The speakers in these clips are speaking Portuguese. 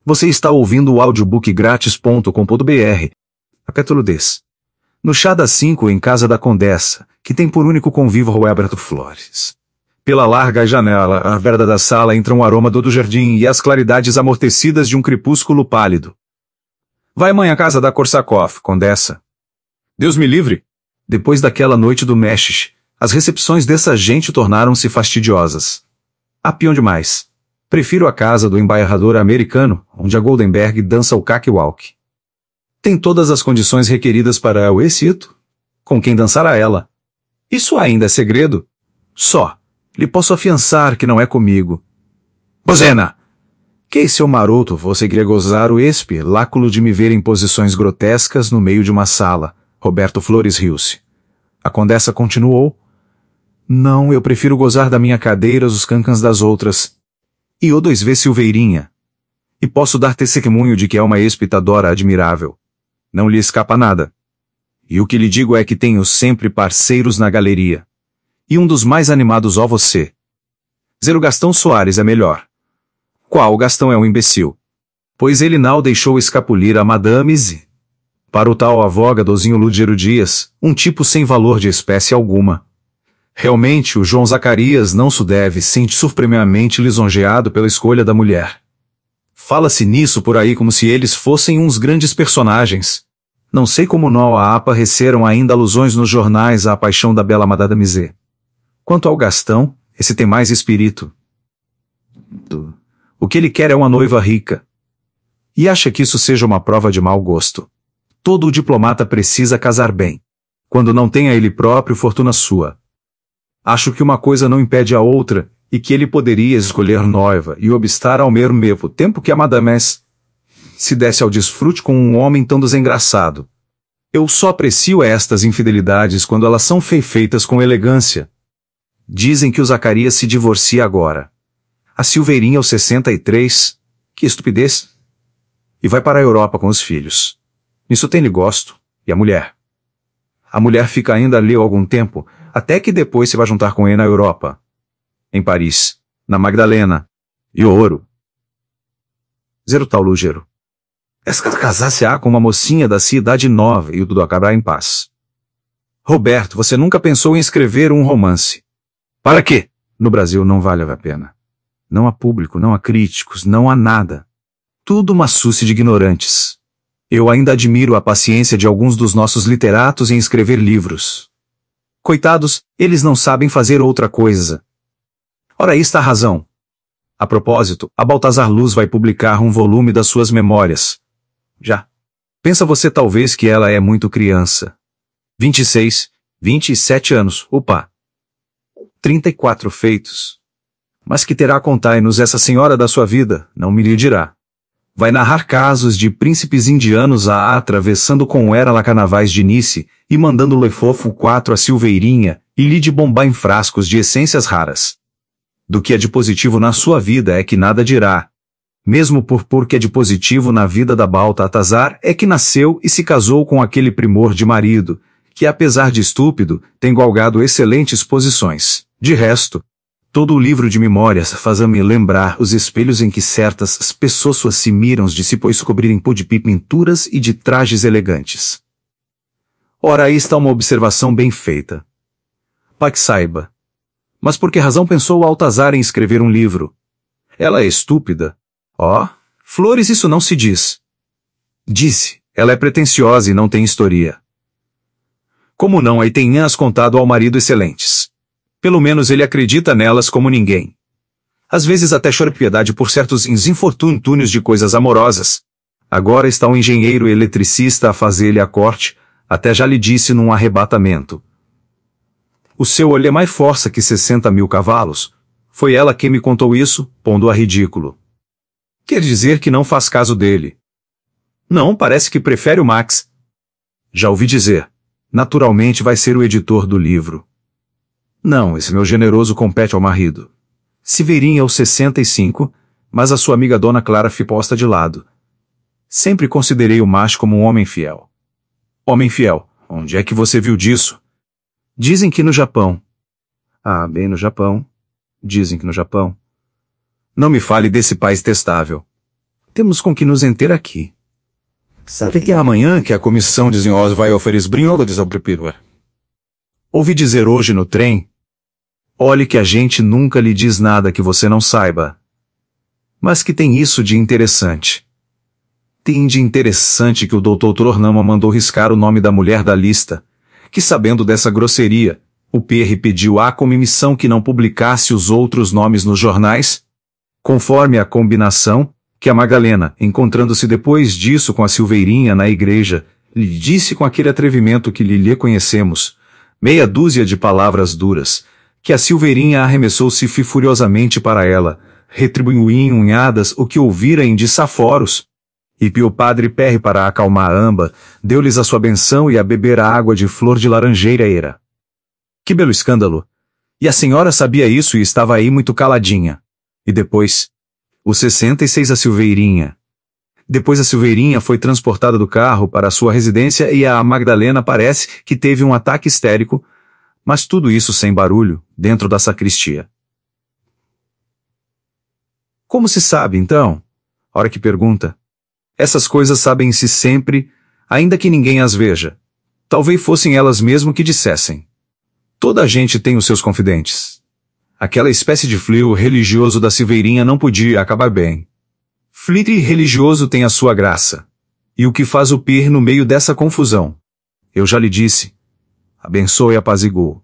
Você está ouvindo o audiobookgratis.com.br. Capítulo 10. No chá das 5 em casa da Condessa, que tem por único convívio Roberto Flores. Pela larga janela, à verda da sala entra um aroma do jardim e as claridades amortecidas de um crepúsculo pálido. Vai mãe à casa da Korsakov, Condessa. Deus me livre! Depois daquela noite do México, as recepções dessa gente tornaram-se fastidiosas. Apiam demais. Prefiro a casa do embaixador americano, onde a Goldenberg dança o cakewalk. Tem todas as condições requeridas para o êxito. Com quem dançará ela? Isso ainda é segredo? Só. Lhe posso afiançar que não é comigo. Bozena! Que seu maroto, você queria gozar o espetáculo de me ver em posições grotescas no meio de uma sala. Roberto Flores riu-se. A Condessa continuou. Não, eu prefiro gozar da minha cadeira os cancãs das outras. E o 2V Silveirinha. E posso dar testemunho de que é uma espitadora admirável. Não lhe escapa nada. E o que lhe digo é que tenho sempre parceiros na galeria. E um dos mais animados ó você. Zero Gastão Soares é melhor. Qual Gastão é um imbecil? Pois ele não deixou escapulir a Madame Z. Para o tal avogadozinho Lúgero Dias, um tipo sem valor de espécie alguma. Realmente, o João Zacarias não se deve sentir supremamente lisonjeado pela escolha da mulher. Fala-se nisso por aí como se eles fossem uns grandes personagens. Não sei como não apareceram ainda alusões nos jornais à paixão da bela Madame Z. Quanto ao Gastão, esse tem mais espírito. O que ele quer é uma noiva rica. E acha que isso seja uma prova de mau gosto. Todo diplomata precisa casar bem. Quando não tem a ele próprio fortuna sua. Acho que uma coisa não impede a outra, e que ele poderia escolher noiva e obstar ao mesmo tempo que a Madame S. se desse ao desfrute com um homem tão desengraçado. Eu só aprecio estas infidelidades quando elas são feitas com elegância. Dizem que o Zacarias se divorcia agora. A Silveirinha aos 63, que estupidez. E vai para a Europa com os filhos. Nisso tem-lhe gosto. E a mulher? A mulher fica ainda ali algum tempo, até que depois se vai juntar com ele na Europa. Em Paris, na Magdalena. E o ouro. Zero tal Lúgero. Essa casar-se-á com uma mocinha da cidade nova e tudo acabará em paz. Roberto, você nunca pensou em escrever um romance. Para quê? No Brasil não vale a pena. Não há público, não há críticos, não há nada. Tudo uma súcia de ignorantes. Eu ainda admiro a paciência de alguns dos nossos literatos em escrever livros. Coitados, eles não sabem fazer outra coisa. Ora, aí está a razão. A propósito, a Baltazar Luz vai publicar um volume das suas memórias. Já. Pensa você talvez que ela é muito criança. 26, 27 anos, opa. 34 feitos. Mas que terá a contar-nos essa senhora da sua vida, não me lhe dirá. Vai narrar casos de príncipes indianos atravessando com ela carnavais de Nice e mandando lefofo 4 a Silveirinha e lhe de bombar em frascos de essências raras. Do que é de positivo na sua vida é que nada dirá. Mesmo porque é de positivo na vida da Baltazar é que nasceu e se casou com aquele primor de marido, que apesar de estúpido, tem galgado excelentes posições. De resto, todo o livro de memórias faz-me lembrar os espelhos em que certas pessoas se miram de se pois cobrirem de pinturas e de trajes elegantes. Ora, aí está uma observação bem feita. Para que saiba. Mas por que razão pensou Baltazar em escrever um livro? Ela é estúpida. Oh, Flores, isso não se diz. Disse, ela é pretensiosa e não tem historia. Como não aí tenhas contado ao marido excelentes? Pelo menos ele acredita nelas como ninguém. Às vezes até chora piedade por certos infortúnios de coisas amorosas. Agora está um engenheiro eletricista a fazer-lhe a corte, até já lhe disse num arrebatamento. O seu olho é mais força que 60.000 cavalos. Foi ela quem me contou isso, pondo a ridículo. Quer dizer que não faz caso dele. Não, parece que prefere o Max. Já ouvi dizer. Naturalmente vai ser o editor do livro. Não, esse meu generoso compete ao marido. Silveirinha aos 65, mas a sua amiga Dona Clara foi posta de lado. Sempre considerei o macho como um homem fiel. Homem fiel, onde é que você viu disso? Dizem que no Japão. Ah, bem no Japão. Dizem que no Japão. Não me fale desse país testável. Temos com que nos enter aqui. Sabe que é amanhã que a comissão de senhores vai oferecer brinholas ao prepiro? Ouvi dizer hoje no trem. Olhe que a gente nunca lhe diz nada que você não saiba. Mas que tem isso de interessante. Tem de interessante que o Dr. Tornama mandou riscar o nome da mulher da lista, que sabendo dessa grosseria, o PR pediu à comissão que não publicasse os outros nomes nos jornais, conforme a combinação, que a Magdalena, encontrando-se depois disso com a Silveirinha na igreja, lhe disse com aquele atrevimento que lhe conhecemos, meia dúzia de palavras duras, que a Silveirinha arremessou-se furiosamente para ela, retribuiu em unhadas o que ouvira em desaforos, e o padre Perry para acalmar amba, deu-lhes a sua benção e a beber a água de flor de laranjeira era. Que belo escândalo! E a senhora sabia isso e estava aí muito caladinha. E depois? Os 66 a Silveirinha. Depois a Silveirinha foi transportada do carro para a sua residência e a Magdalena parece que teve um ataque histérico, mas tudo isso sem barulho, dentro da sacristia. Como se sabe, então? Hora que pergunta. Essas coisas sabem-se sempre, ainda que ninguém as veja. Talvez fossem elas mesmo que dissessem. Toda a gente tem os seus confidentes. Aquela espécie de flio religioso da Silveirinha não podia acabar bem. Flitri religioso tem a sua graça. E o que faz o PIR no meio dessa confusão? Eu já lhe disse. Abençoe e apaziguou.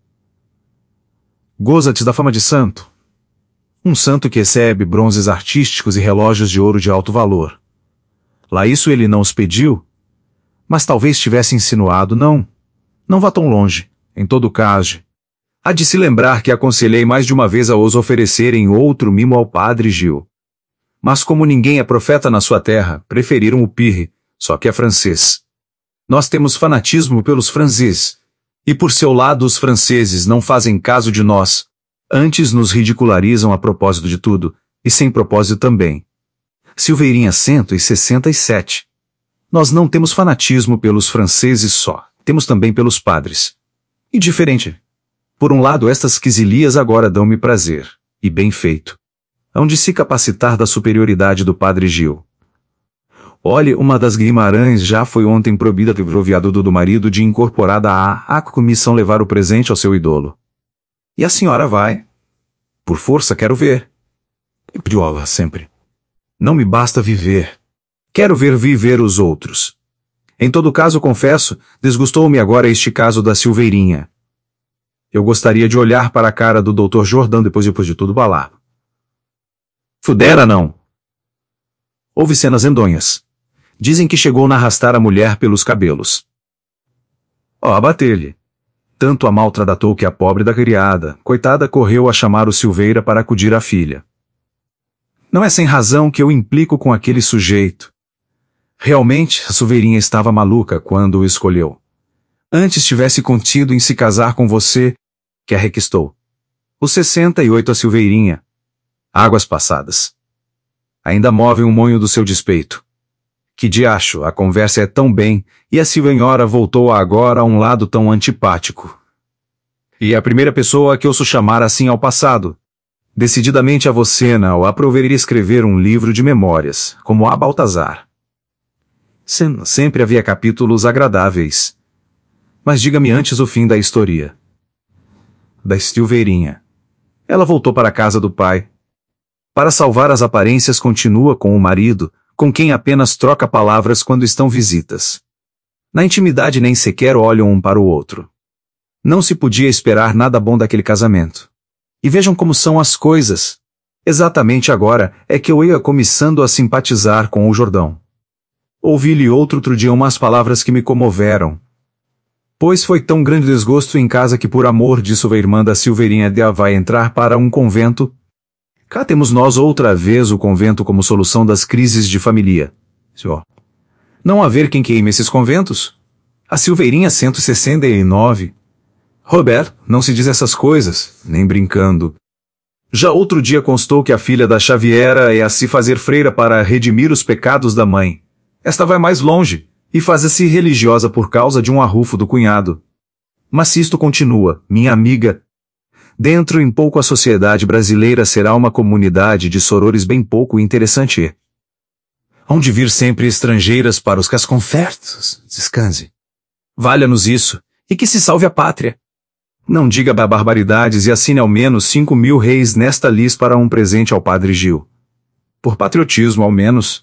Goza-te da fama de santo. Um santo que recebe bronzes artísticos e relógios de ouro de alto valor. Lá isso ele não os pediu? Mas talvez tivesse insinuado, não. Não vá tão longe. Em todo caso, há de se lembrar que aconselhei mais de uma vez a os oferecerem outro mimo ao padre Gil. Mas como ninguém é profeta na sua terra, preferiram o PIR, só que é francês. Nós temos fanatismo pelos franceses. E por seu lado os franceses não fazem caso de nós. Antes nos ridicularizam a propósito de tudo, e sem propósito também. Silveirinha 167. Nós não temos fanatismo pelos franceses só, temos também pelos padres. E diferente. Por um lado estas quisilias agora dão-me prazer, e bem feito. Hão de se capacitar da superioridade do padre Gil. Olhe, uma das Guimarães já foi ontem proibida pelo viaduto do marido de incorporada à comissão levar o presente ao seu idolo. E a senhora vai. Por força quero ver. E priola sempre. Não me basta viver. Quero ver viver os outros. Em todo caso, confesso, desgustou-me agora este caso da Silveirinha. Eu gostaria de olhar para a cara do Dr. Jordão depois de tudo balar. Fudera não. Houve cenas endonhas. Dizem que chegou a arrastar a mulher pelos cabelos. Abater-lhe. Tanto a maltratou que a pobre da criada, coitada, correu a chamar o Silveira para acudir à filha. Não é sem razão que eu implico com aquele sujeito. Realmente, a Silveirinha estava maluca quando o escolheu. Antes tivesse contido em se casar com você, que a requistou. Os 68 a Silveirinha. Águas passadas. Ainda movem um monho do seu despeito. Que diacho, a conversa é tão bem, e a Silvenhora voltou agora a um lado tão antipático. E a primeira pessoa que ouço chamar assim ao passado. Decididamente a você não aproveria escrever um livro de memórias, como a Baltazar. Sempre havia capítulos agradáveis. Mas diga-me antes o fim da história. Da Silveirinha. Ela voltou para a casa do pai. Para salvar as aparências continua com o marido, com quem apenas troca palavras quando estão visitas. Na intimidade nem sequer olham um para o outro. Não se podia esperar nada bom daquele casamento. E vejam como são as coisas. Exatamente agora é que eu ia começando a simpatizar com o Jordão. Ouvi-lhe outro dia umas palavras que me comoveram. Pois foi tão grande desgosto em casa que por amor de sua irmã da Silveirinha vai entrar para um convento. Cá temos nós outra vez o convento como solução das crises de família. Não haver quem queime esses conventos? A Silveirinha 169. Robert, não se diz essas coisas, nem brincando. Já outro dia constou que a filha da Xaviera é a se fazer freira para redimir os pecados da mãe. Esta vai mais longe, e faz-se religiosa por causa de um arrufo do cunhado. Mas isto continua, minha amiga. Dentro em pouco a sociedade brasileira será uma comunidade de sorores bem pouco interessante. Hão de vir sempre estrangeiras para os casconfertos. Descanse. Valha-nos isso, e que se salve a pátria. Não diga barbaridades e assine ao menos 5.000 réis nesta lis para um presente ao padre Gil. Por patriotismo, ao menos.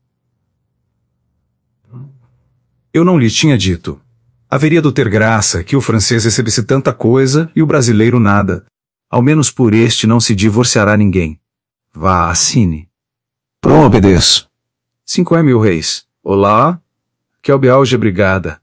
Eu não lhe tinha dito. Haveria de ter graça que o francês recebesse tanta coisa e o brasileiro nada. Ao menos por este não se divorciará ninguém. Vá, assine. Pronto, obedeço. 5.000 réis. Olá. Que albialge brigada.